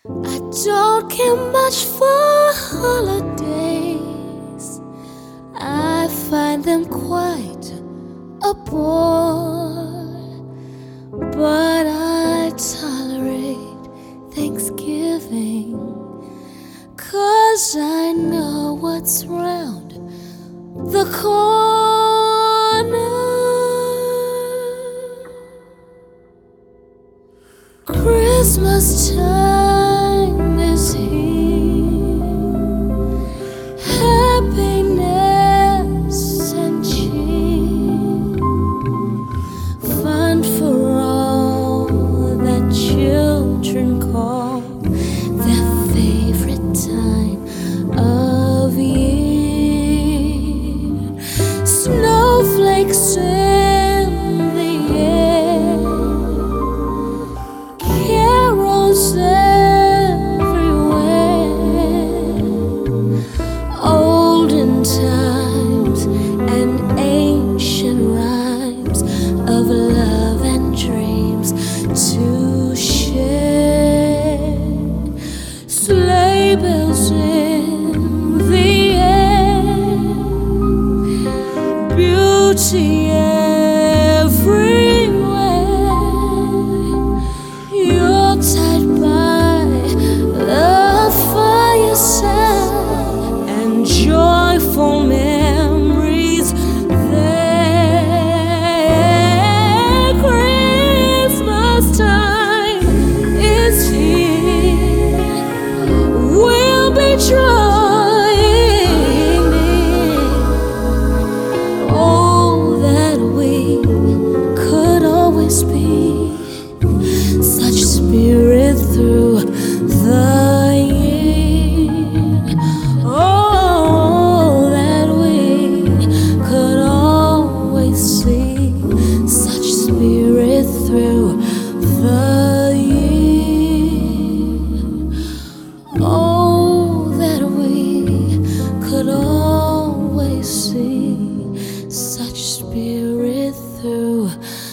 I don't care much for holidays. I find them quite a bore, but I tolerate Thanksgiving, 'cause I know what's round the corner. Christmas time is here, happiness and cheer, fun for all that children call their favorite time of year. Snowflakes in the air, carols everywhere, olden times and ancient rhymes of love and dreams to share. Sleigh bells in the air, beauty everywhere. You're tied by the fireside and joyful memories there. Christmas time is here, we'll be joining in. Oh, that we could always be such spirit through the year. Oh, that we could always see such spirit through the year. Oh, that we could always see such spirit through